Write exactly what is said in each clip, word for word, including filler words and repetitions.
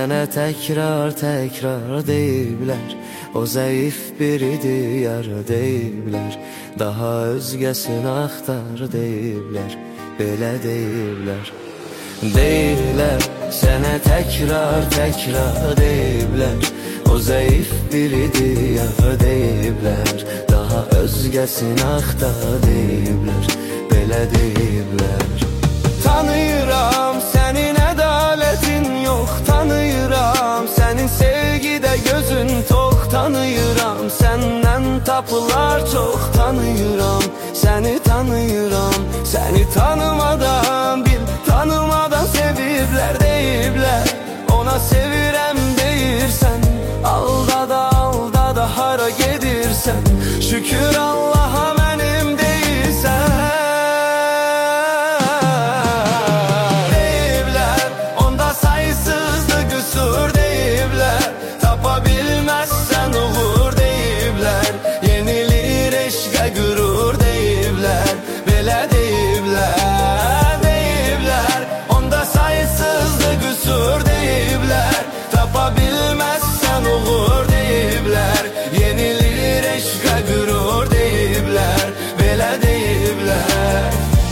Sənə təkrar təkrar deyiblər, o zəif biridir yar deyiblər. Daha özgəsini axtar deyiblər, belə deyiblər. Deyiblər, sənə təkrar təkrar deyiblər, o zəif biridir yar deyiblər. Daha özgəsini axtar deyiblər, belə deyiblər. Tanıyıram sənin ədalətin yox, tanıyıram sənin sevgidə gözün tox, tanıyıram səndən tapılar çox, tanıyıram səni tanıyıram. Səni tanımadan bil, tanımadan seviblər deyiblər. Ona sevirəm deyirsən, aldada aldada hara gedirsən, şükür Allaha mənim deyirsən. Deyiblər, onda sayısızdı qüsur deyiblər, tapa bilməzsən uğur deyiblər. Yenilir eşqə qürur deyiblər, belə deyiblər. Deyiblər, onda sayısızdı qüsur deyiblər, tapa bilməzsən uğur deyiblər. Yenilir eşqə qürur deyiblər, belə deyiblər.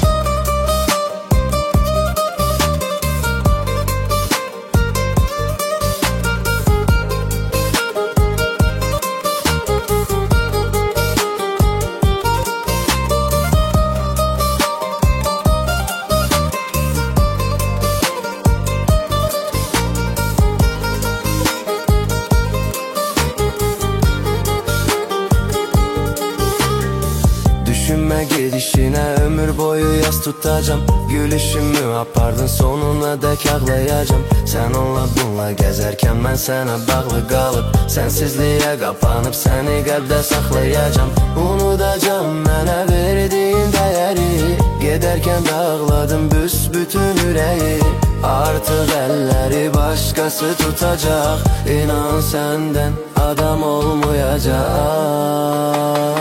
Düşünmə gedişinə ömür boyu yas tutacam, gülüşümü apardın sonuna dək ağlayacam. Sən onunla bununla gəzərkən mən sənə bağlı qalıb, sənsizliyə qapanıb səni qəlbdə saxlayacam. Unudacam mənə verdiyin dəyəri, gedərkən dağladım büsbütün ürəyi. Artıq əlləri başqası tutacaq, inan səndən adam olmayacaq.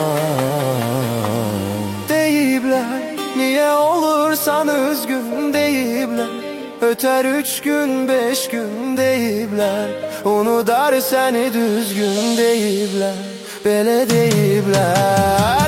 Niyə olursan üzgün deyiblər, ötər üç gün beş gün deyiblər. Unudar səni düzgün deyiblər, belə deyiblər.